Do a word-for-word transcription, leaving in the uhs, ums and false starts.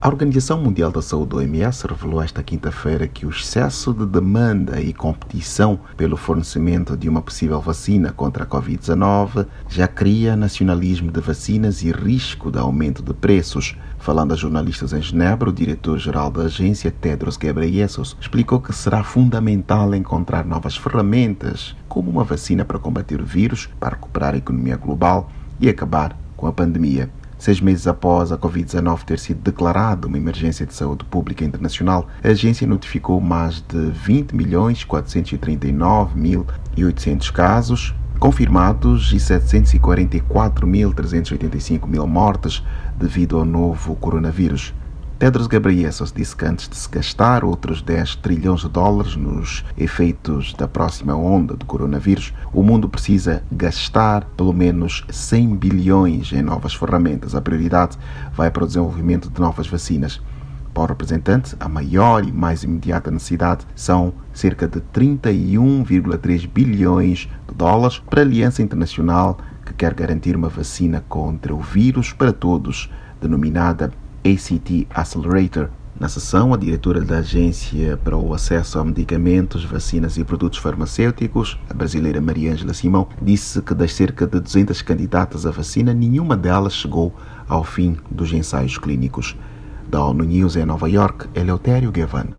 A Organização Mundial da Saúde, O M S, revelou esta quinta-feira que o excesso de demanda e competição pelo fornecimento de uma possível vacina contra a covid dezenove já cria nacionalismo de vacinas e risco de aumento de preços. Falando a jornalistas em Genebra, o diretor-geral da agência, Tedros Ghebreyesus, explicou que será fundamental encontrar novas ferramentas, como uma vacina para combater o vírus, para recuperar a economia global e acabar com a pandemia. Seis meses após a covid dezenove ter sido declarada uma emergência de saúde pública internacional, a agência notificou mais de vinte milhões quatrocentos e trinta e nove mil e oitocentos casos confirmados e setecentos e quarenta e quatro mil trezentos e oitenta e cinco mil mortes devido ao novo coronavírus. Tedros Ghebreyesus disse que antes de se gastar outros dez trilhões de dólares nos efeitos da próxima onda do coronavírus, o mundo precisa gastar pelo menos cem bilhões em novas ferramentas. A prioridade vai para o desenvolvimento de novas vacinas. Para o representante, a maior e mais imediata necessidade são cerca de trinta e um vírgula três bilhões de dólares para a Aliança Internacional que quer garantir uma vacina contra o vírus para todos, denominada A C T Accelerator. Na sessão, a diretora da Agência para o Acesso a Medicamentos, Vacinas e Produtos Farmacêuticos, a brasileira Maria Ângela Simão, disse que das cerca de duzentas candidatas à vacina, nenhuma delas chegou ao fim dos ensaios clínicos. Da ONU News em Nova York, Eleutério Gavan.